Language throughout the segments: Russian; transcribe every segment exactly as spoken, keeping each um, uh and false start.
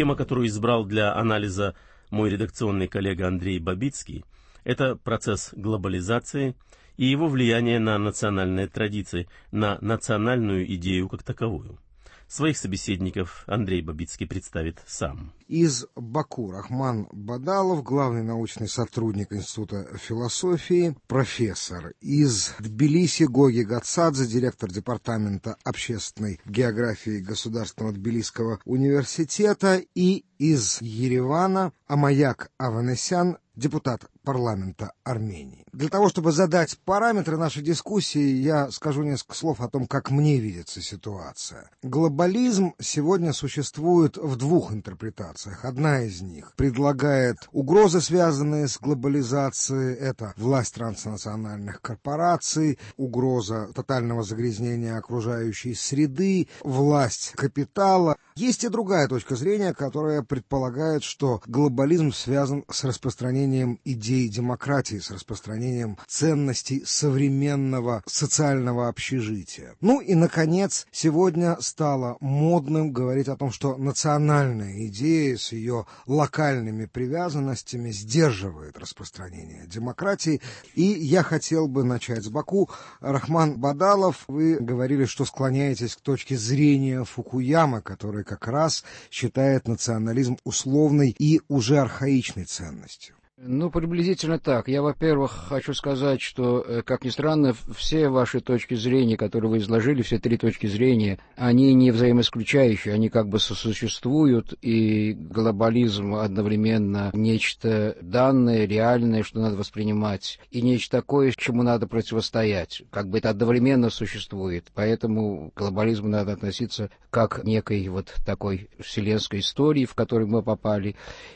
тема, которую избрал для анализа мой редакционный коллега Андрей Бабицкий, это процесс глобализации и его влияние на национальные традиции, на национальную идею как таковую. Своих собеседников Андрей Бабицкий представит сам. Из Баку Рахман Бадалов, главный научный сотрудник Института философии, профессор. Из Тбилиси Гоги Гацадзе, директор департамента общественной географии Государственного Тбилисского университета. И из Еревана Амаяк Аванесян, депутат парламента Армении. Для того, чтобы задать параметры нашей дискуссии, я скажу несколько слов о том, как мне видится ситуация. Глобализм сегодня существует в двух интерпретациях. Одна из них предлагает угрозы, связанные с глобализацией. Это власть транснациональных корпораций, угроза тотального загрязнения окружающей среды, власть капитала. Есть и другая точка зрения, которая предполагает, что глобализм связан с распространением идей демократии, с распространением ценностей современного социального общежития. Ну и, наконец, сегодня стало модным говорить о том, что национальная идея с ее локальными привязанностями сдерживает распространение демократии. И я хотел бы начать с Баку. Рахман Бадалов, вы говорили, что склоняетесь к точке зрения Фукуямы, который как раз считает национализм условной и уже архаичной ценностью. Ну, приблизительно так. Я, во-первых, хочу сказать, что, как ни странно, все ваши точки зрения, которые вы изложили, все три точки зрения, они не взаимоисключающие, они как бы сосуществуют, и глобализм одновременно нечто данное, реальное, что надо воспринимать, и нечто такое, чему надо противостоять. Как бы это одновременно существует. Поэтому к глобализму надо относиться как к некой вот такой вселенской истории, в которую мы попали,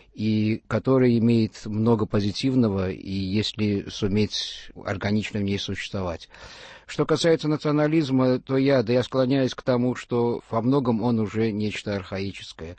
и который имеет много позитивного, и если суметь органично в ней существовать. Что касается национализма, то я, да я склоняюсь к тому, что во многом он уже нечто архаическое,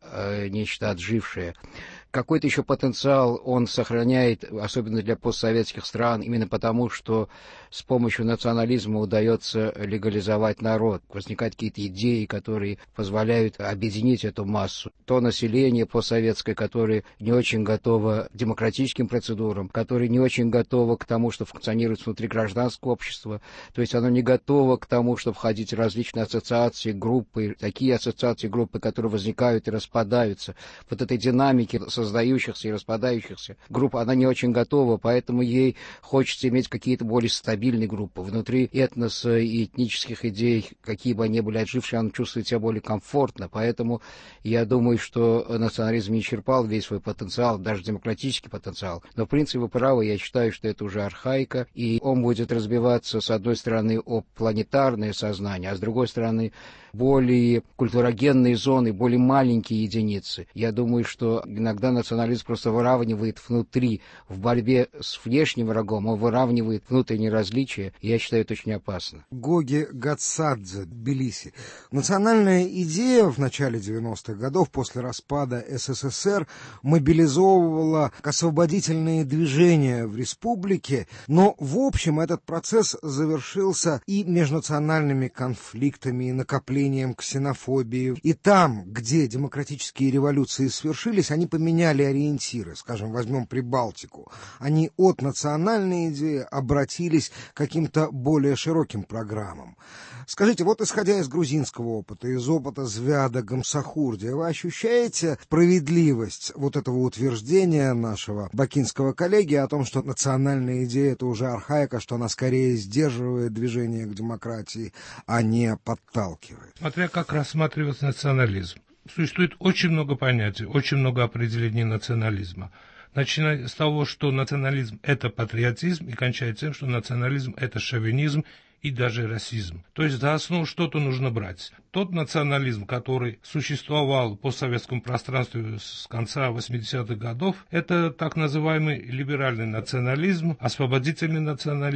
э, нечто отжившее. Какой-то еще потенциал он сохраняет, особенно для постсоветских стран, именно потому, что с помощью национализма удается легализовать народ. Возникают какие-то идеи, которые позволяют объединить эту массу. То население постсоветское, которое не очень готово к демократическим процедурам, которое не очень готово к тому, что функционирует внутри гражданского общества, то есть оно не готово к тому, чтобы входить в различные ассоциации, группы, такие ассоциации, группы, которые возникают и распадаются. Вот этой динамики создающихся и распадающихся групп, она не очень готова, поэтому ей хочется иметь какие-то более стабильные группы. Внутри этноса и этнических идей, какие бы они были отжившие, она чувствует себя более комфортно, поэтому я думаю, что национализм не исчерпал весь свой потенциал, даже демократический потенциал. Но, в принципе, вы правы, я считаю, что это уже архаика, и он будет разбиваться, с одной стороны, о планетарное сознание, а с другой стороны, более культурогенные зоны, более маленькие единицы. Я думаю, что иногда национализм просто выравнивает внутри, в борьбе с внешним врагом, он выравнивает внутренние различия, и я считаю, это очень опасно. Гоги Гацадзе, Тбилиси. Национальная идея в начале девяностых годов, после распада СССР, мобилизовывала освободительные движения в республике, но в общем этот процесс завершился и межнациональными конфликтами, и накоплением ксенофобии. И там, где демократические революции свершились, они поменяли ориентиры. Скажем, возьмем Прибалтику. Они от национальной идеи обратились к каким-то более широким программам. Скажите, вот исходя из грузинского опыта, из опыта Звяда Гамсахурдия, вы ощущаете справедливость вот этого утверждения нашего бакинского коллеги о том, что национальная идея — это уже архаика, что она скорее сдерживает движение к демократии, а не подталкивает? Смотря как рассматривать национализм. Существует очень много понятий, очень много определений национализма. Начиная с того, что национализм – это патриотизм, и кончая тем, что национализм – это шовинизм и даже расизм. То есть за основу что-то нужно брать. Тот национализм, который существовал в постсоветском пространстве с конца восьмидесятых годов, это так называемый либеральный национализм, освободительный национализм,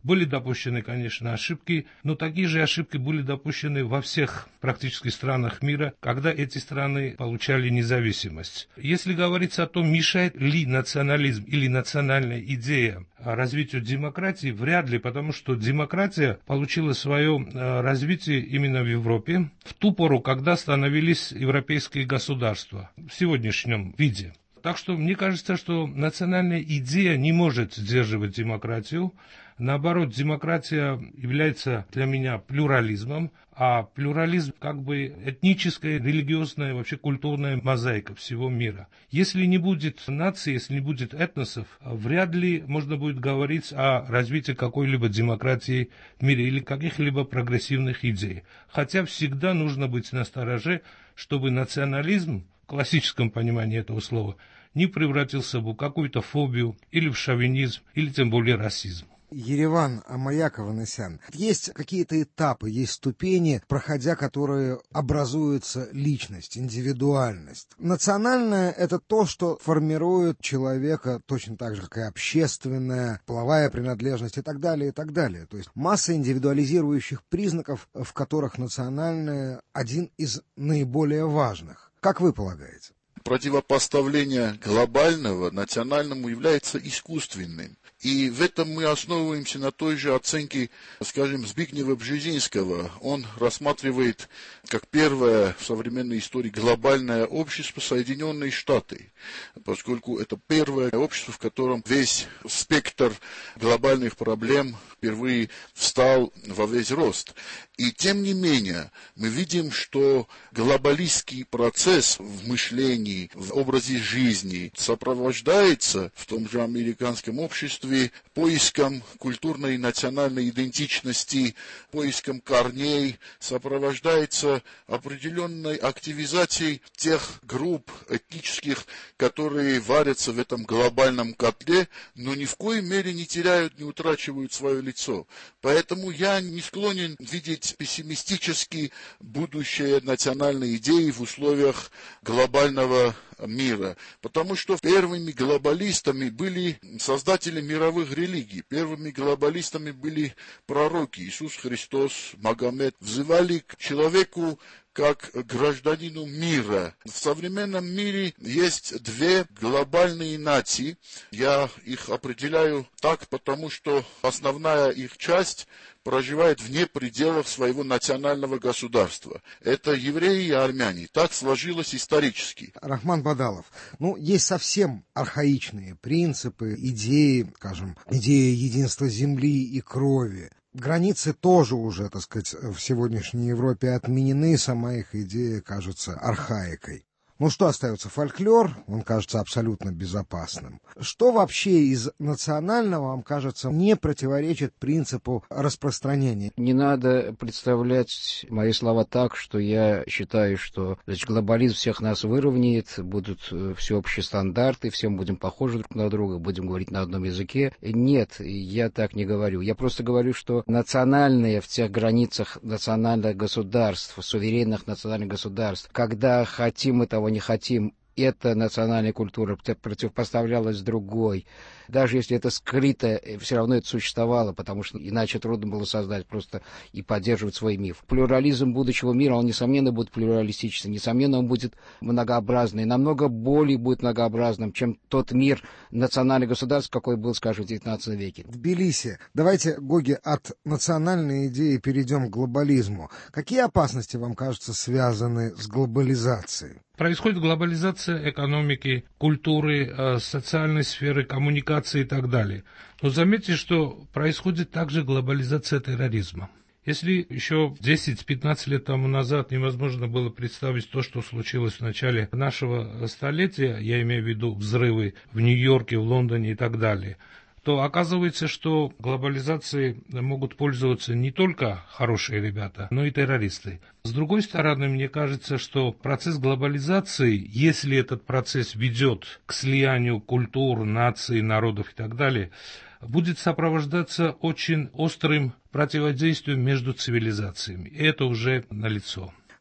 Были допущены, конечно, ошибки, но такие же ошибки были допущены во всех практически странах мира, когда эти страны получали независимость. Если говорить о том, мешает ли национализм или национальная идея развитию демократии, вряд ли, потому что демократия получила свое развитие именно в Европе в ту пору, когда становились европейские государства в сегодняшнем виде. Так что мне кажется, что национальная идея не может сдерживать демократию. Наоборот, демократия является для меня плюрализмом, а плюрализм как бы этническая, религиозная, вообще культурная мозаика всего мира. Если не будет нации, если не будет этносов, вряд ли можно будет говорить о развитии какой-либо демократии в мире или каких-либо прогрессивных идей. Хотя всегда нужно быть настороже, чтобы национализм, в классическом понимании этого слова, не превратился в какую-то фобию или в шовинизм, или тем более расизм. Ереван Амаяков-Анесян. Есть какие-то этапы, есть ступени, проходя которые образуется личность, индивидуальность. Национальное — это то, что формирует человека точно так же, как и общественная, половая принадлежность и так далее, и так далее. То есть масса индивидуализирующих признаков, в которых национальное один из наиболее важных. Как вы полагаете? Противопоставление глобального национальному является искусственным. И в этом мы основываемся на той же оценке, скажем, Збигнева Бжезинского. Он рассматривает как первое в современной истории глобальное общество Соединенные Штаты, поскольку это первое общество, в котором весь спектр глобальных проблем впервые встал во весь рост. И тем не менее, мы видим, что глобалистский процесс в мышлении, в образе жизни сопровождается в том же американском обществе поиском культурной и национальной идентичности, поиском корней, сопровождается определенной активизацией тех групп этнических, которые варятся в этом глобальном котле, но ни в коей мере не теряют, не утрачивают свое лицо. Поэтому я не склонен видеть пессимистически будущее национальной идеи в условиях глобального мира, потому что первыми глобалистами были создатели мировых религий, первыми глобалистами были пророки Иисус Христос, Магомед, взывали к человеку как гражданину мира. В современном мире есть две глобальные нации. Я их определяю так, потому что основная их часть проживает вне пределов своего национального государства. Это евреи и армяне. Так сложилось исторически. Рахман Бадалов, ну, есть совсем архаичные принципы, идеи, скажем, идея единства земли и крови. Границы тоже уже, так сказать, в сегодняшней Европе отменены, сама их идея кажется архаикой. Ну что остается? Фольклор, он кажется абсолютно безопасным. Что вообще из национального, вам кажется, не противоречит принципу распространения? Не надо представлять мои слова так, что я считаю, что значит, глобализм всех нас выровняет, будут всеобщие стандарты, всем будем похожи друг на друга, будем говорить на одном языке. Нет, я так не говорю. Я просто говорю, что национальные в тех границах национальных государств, суверенных национальных государств, когда хотим мы того не хотим, эта национальная культура противопоставлялась другой. Даже если это скрыто, все равно это существовало, потому что иначе трудно было создать просто и поддерживать свой миф. Плюрализм будущего мира, он, несомненно, будет плюралистичным, несомненно, он будет многообразный, намного более будет многообразным, чем тот мир национальных государств, какой был, скажем, в девятнадцатом веке. Тбилиси. Давайте, Гоги, от национальной идеи перейдем к глобализму. Какие опасности, вам кажется, связаны с глобализацией? Происходит глобализация экономики, культуры, социальной сферы, коммуникации и так далее. Но заметьте, что происходит также глобализация терроризма. Если еще десять-пятнадцать лет тому назад невозможно было представить то, что случилось в начале нашего столетия, я имею в виду взрывы в Нью-Йорке, в Лондоне и так далее, то оказывается, что глобализацией могут пользоваться не только хорошие ребята, но и террористы. С другой стороны, мне кажется, что процесс глобализации, если этот процесс ведет к слиянию культур, наций, народов и так далее, будет сопровождаться очень острым противодействием между цивилизациями. И это уже налицо.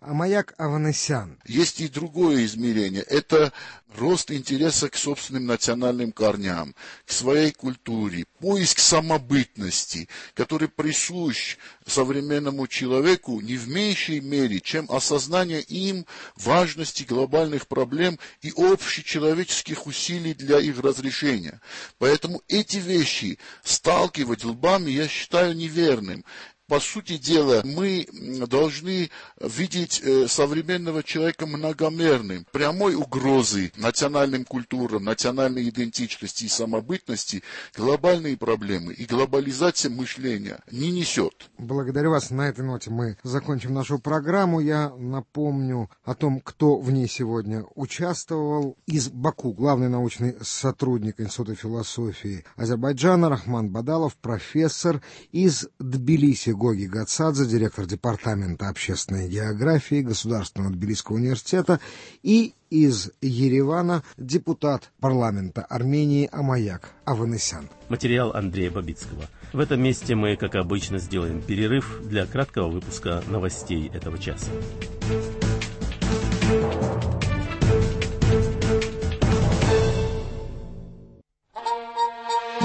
Амаяк Аванесян. Есть и другое измерение. Это рост интереса к собственным национальным корням, к своей культуре, поиск самобытности, который присущ современному человеку не в меньшей мере, чем осознание им важности глобальных проблем и общечеловеческих усилий для их разрешения. Поэтому эти вещи сталкивать лбами я считаю неверным. По сути дела, мы должны видеть современного человека многомерным. Прямой угрозы национальным культурам, национальной идентичности и самобытности глобальные проблемы и глобализация мышления не несет. Благодарю вас. На этой ноте мы закончим нашу программу. Я напомню о том, кто в ней сегодня участвовал. Из Баку главный научный сотрудник Института философии Азербайджана Рахман Бадалов, профессор. Из Тбилиси Гоги Гацадзе, директор департамента общественной географии Государственного Тбилисского университета, и из Еревана депутат парламента Армении Амаяк Аванесян. Материал Андрея Бабицкого. В этом месте мы, как обычно, сделаем перерыв для краткого выпуска новостей этого часа.